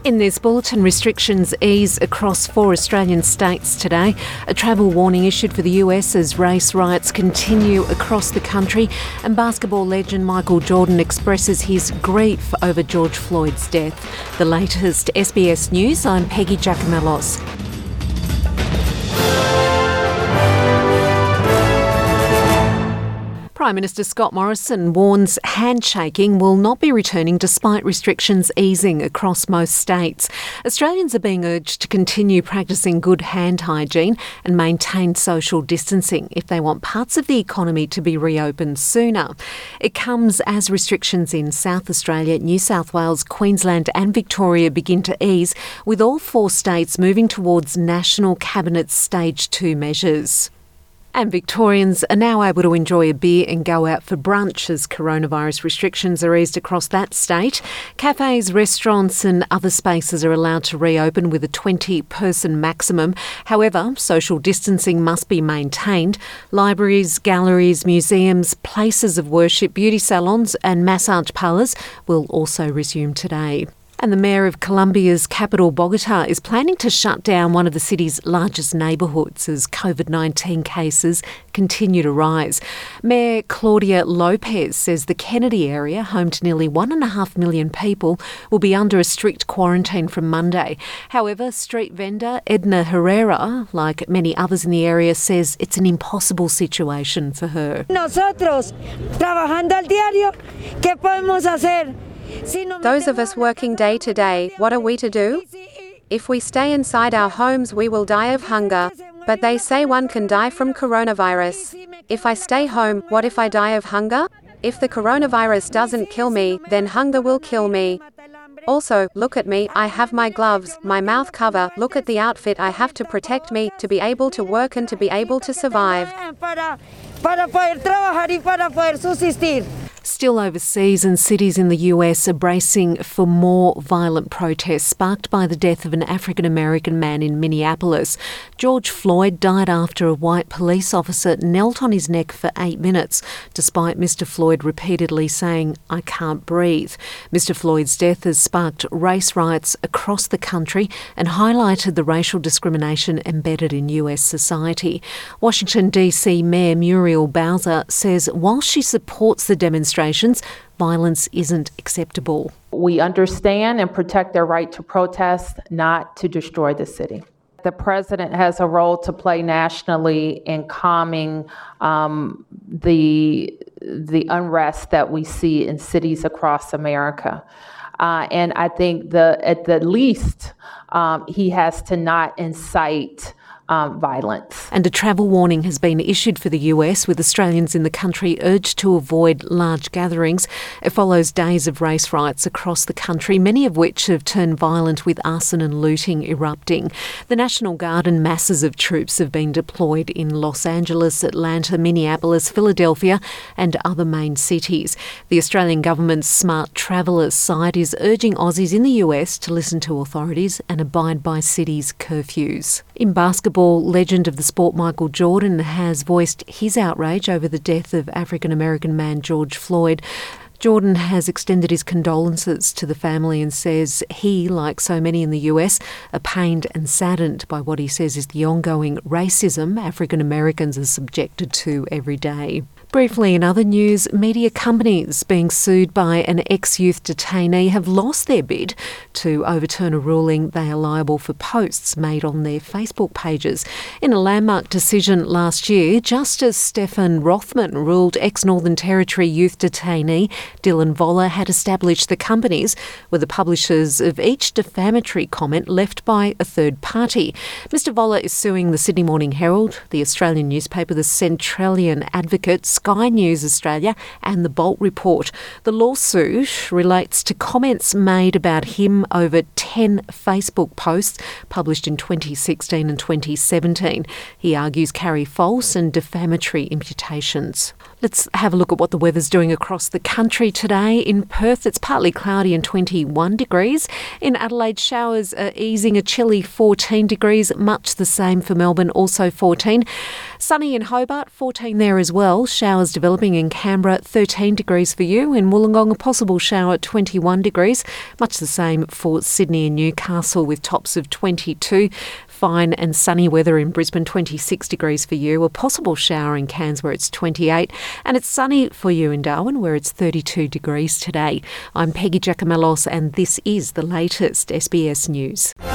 In this bulletin, restrictions ease across 4 Australian states today. A travel warning issued for the US as race riots continue across the country. And basketball legend Michael Jordan expresses his grief over George Floyd's death. The latest SBS News, I'm Peggy Giacomellos. Prime Minister Scott Morrison warns handshaking will not be returning despite restrictions easing across most states. Australians are being urged to continue practicing good hand hygiene and maintain social distancing if they want parts of the economy to be reopened sooner. It comes as restrictions in South Australia, New South Wales, Queensland and Victoria begin to ease, with all 4 states moving towards National Cabinet Stage 2 measures. And Victorians are now able to enjoy a beer and go out for brunch as coronavirus restrictions are eased across that state. Cafes, restaurants and other spaces are allowed to reopen with a 20-person maximum. However, social distancing must be maintained. Libraries, galleries, museums, places of worship, beauty salons and massage parlours will also resume today. And the Mayor of Colombia's capital, Bogotá, is planning to shut down one of the city's largest neighbourhoods as COVID-19 cases continue to rise. Mayor Claudia Lopez says the Kennedy area, home to nearly 1.5 million people, will be under a strict quarantine from Monday. However, street vendor Edna Herrera, like many others in the area, says it's an impossible situation for her. Nosotros, trabajando al diario, ¿qué podemos hacer? Those of us working day to day, what are we to do? If we stay inside our homes, we will die of hunger. But they say one can die from coronavirus. If I stay home, what if I die of hunger? If the coronavirus doesn't kill me, then hunger will kill me. Also, look at me, I have my gloves, my mouth cover, look at the outfit I have to protect me, to be able to work and to be able to survive. Para poder trabajar y para poder subsistir. Still overseas, and cities in the US are bracing for more violent protests sparked by the death of an African-American man in Minneapolis. George Floyd died after a white police officer knelt on his neck for 8 minutes, despite Mr. Floyd repeatedly saying, "I can't breathe." Mr. Floyd's death has sparked race riots across the country and highlighted the racial discrimination embedded in US society. Washington DC Mayor Muriel Bowser says while she supports the demonstrations, violence isn't acceptable. We understand and protect their right to protest, not to destroy the city. The president has a role to play nationally in calming the unrest that we see in cities across America. And I think at the least, he has to not incite violence. And a travel warning has been issued for the US, with Australians in the country urged to avoid large gatherings. It follows days of race riots across the country, many of which have turned violent with arson and looting erupting. The National Guard and masses of troops have been deployed in Los Angeles, Atlanta, Minneapolis, Philadelphia and other main cities. The Australian government's Smart Travellers site is urging Aussies in the US to listen to authorities and abide by cities' curfews. In basketball, legend of the sport Michael Jordan has voiced his outrage over the death of African-American man George Floyd. Jordan has extended his condolences to the family and says he, like so many in the US, are pained and saddened by what he says is the ongoing racism African Americans are subjected to every day. Briefly, in other news, media companies being sued by an ex-youth detainee have lost their bid to overturn a ruling they are liable for posts made on their Facebook pages. In a landmark decision last year, Justice Stephen Rothman ruled ex-Northern Territory youth detainee Dylan Voller had established the companies were the publishers of each defamatory comment left by a third party. Mr. Voller is suing the Sydney Morning Herald, the Australian newspaper, the Centralian Advocate, Sky News Australia and the Bolt Report. The lawsuit relates to comments made about him over 10 Facebook posts published in 2016 and 2017. He argues carry false and defamatory imputations. Let's have a look at what the weather's doing across the country today. In Perth, it's partly cloudy and 21 degrees. In Adelaide, showers are easing, a chilly 14 degrees, much the same for Melbourne, also 14. Sunny in Hobart, 14 there as well. Showers developing in Canberra, 13 degrees for you. In Wollongong, a possible shower at 21 degrees, much the same for Sydney and Newcastle with tops of 22. Fine and sunny weather in Brisbane, 26 degrees for you. A possible shower in Cairns where it's 28. And it's sunny for you in Darwin where it's 32 degrees today. I'm Peggy Giacomellos and this is the latest SBS News.